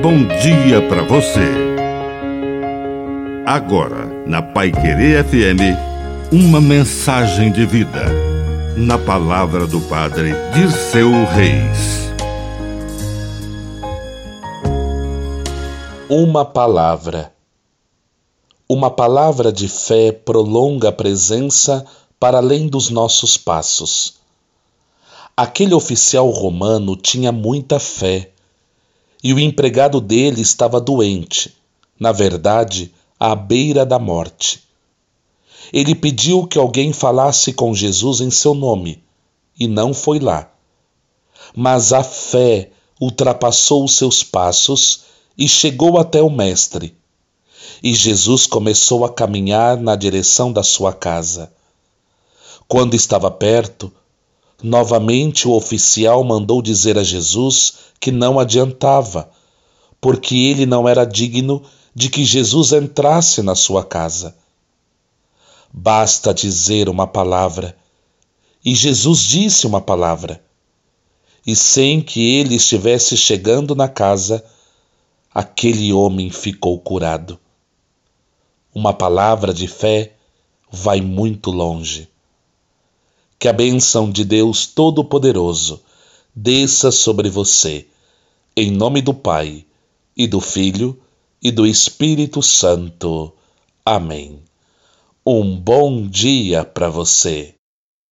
bom dia para você. Agora, na Paiquerê FM, uma mensagem de vida. Na palavra do Padre Dirceu Reis. Uma palavra. Uma palavra de fé prolonga a presença para além dos nossos passos. Aquele oficial romano tinha muita fé, e o empregado dele estava doente, na verdade, à beira da morte. Ele pediu que alguém falasse com Jesus em seu nome, e não foi lá. Mas a fé ultrapassou os seus passos e chegou até o mestre. E Jesus começou a caminhar na direção da sua casa. Quando estava perto, novamente o oficial mandou dizer a Jesus que não adiantava, porque ele não era digno de que Jesus entrasse na sua casa. Basta dizer uma palavra. E Jesus disse uma palavra. E sem que ele estivesse chegando na casa, aquele homem ficou curado. Uma palavra de fé vai muito longe. Que a bênção de Deus Todo-Poderoso desça sobre você, em nome do Pai, e do Filho, e do Espírito Santo. Amém. Um bom dia para você.